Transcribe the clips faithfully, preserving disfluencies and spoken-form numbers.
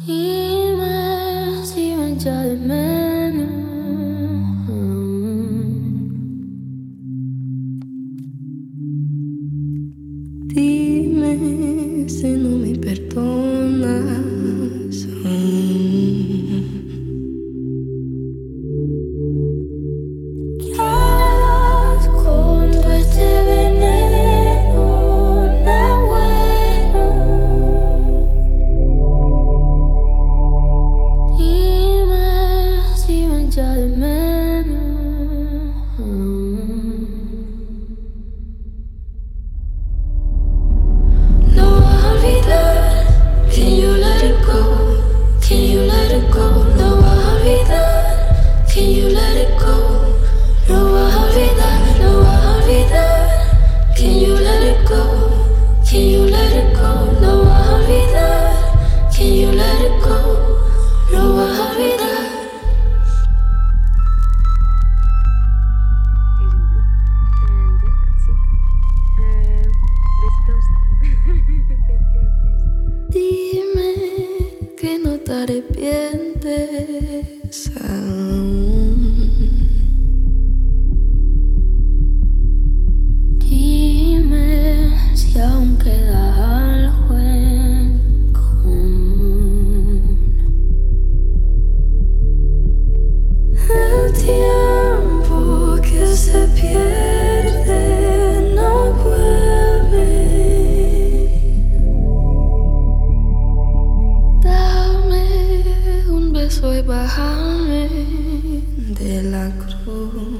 Dime si me echa de menos. Dime si no me perdonas. ¿Qué harás con todo este veneno? No bueno. Dime si me echa de menos. No vas a olvidar. Can you let it go? Can you let it go? No vas a olvidar. Can you let it go? No vas a olvidar. No vas a olvidar. Can you let it go? Can you let it go? No vas a olvidar. Can you let it go? No vas a olvidar. Is in blue. And yeah, that's it. Um, besitos. Take care, please. Dime que no te arrepientes aún. Dime si aún queda algo en común. El tiempo que se pierde no vuelve. Dame un beso y bájame de la cruz.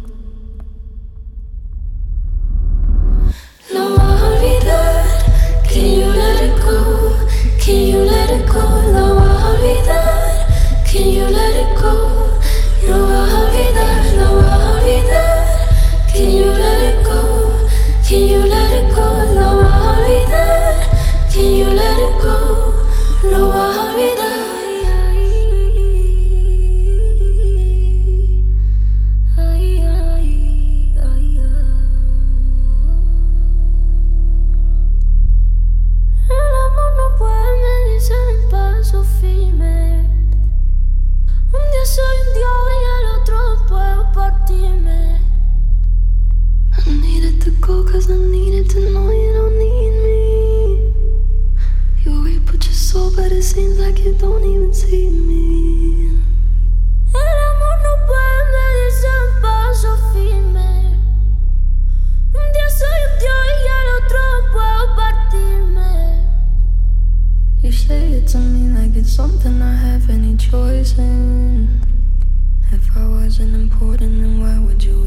No vas a olvidar. Can you let it go? Can you let it go? No vas a olvidar. Can you let it go? No vas a olvidar. No vas a olvidar. Can you let it go? Can you let it go? No vas a olvidar. Can you let it go? No vas a olvidar. Ay, ay, ay, ay. El amor no puede medirse en paso firme. Un día soy un dios y el otro puedo partirme. I needed to go cause I needed to know you don't need me. You already put your soul but it seems like you don't even see me. El amor no puede medirse en paso firme. Un día soy un dios y el otro puedo partirme. You say it to me like it's something I have any choice in. If I wasn't important, then why would you